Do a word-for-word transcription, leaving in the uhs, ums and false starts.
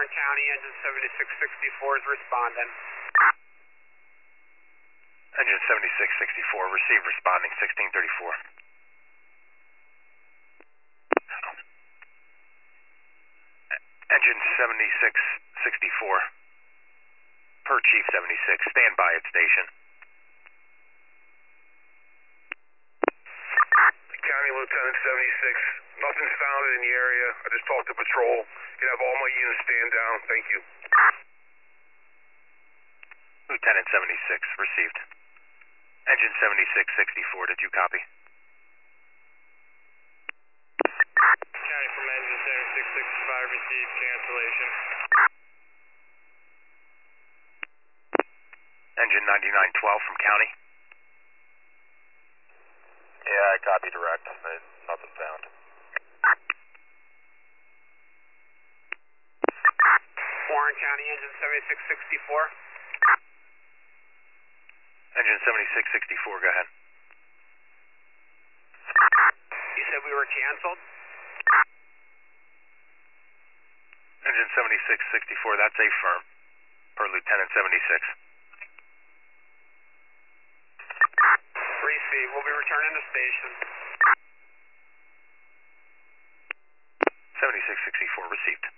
Warren County, engine seventy-six sixty-four is responding. Engine seventy-six sixty-four, receive responding sixteen thirty-four. Engine seventy-six sixty-four, per Chief seventy-six, stand by at station. County Lieutenant seventy-six, nothing's found in the area. I just talked to patrol. You can have all my units stand down. Thank you. Lieutenant seventy-six, received. Engine seventy-six sixty-four, did you copy? County from engine seventy-six sixty-five, received, cancellation. Engine ninety-nine twelve from County. Yeah, I copy direct. Nothing found. Warren County, engine seventy-six sixty-four. Engine seventy-six sixty-four, go ahead. You said we were canceled? Engine seventy-six sixty-four, that's a firm, per Lieutenant seventy-six. Receive, we'll be returning to station. seventy-six sixty-four, received.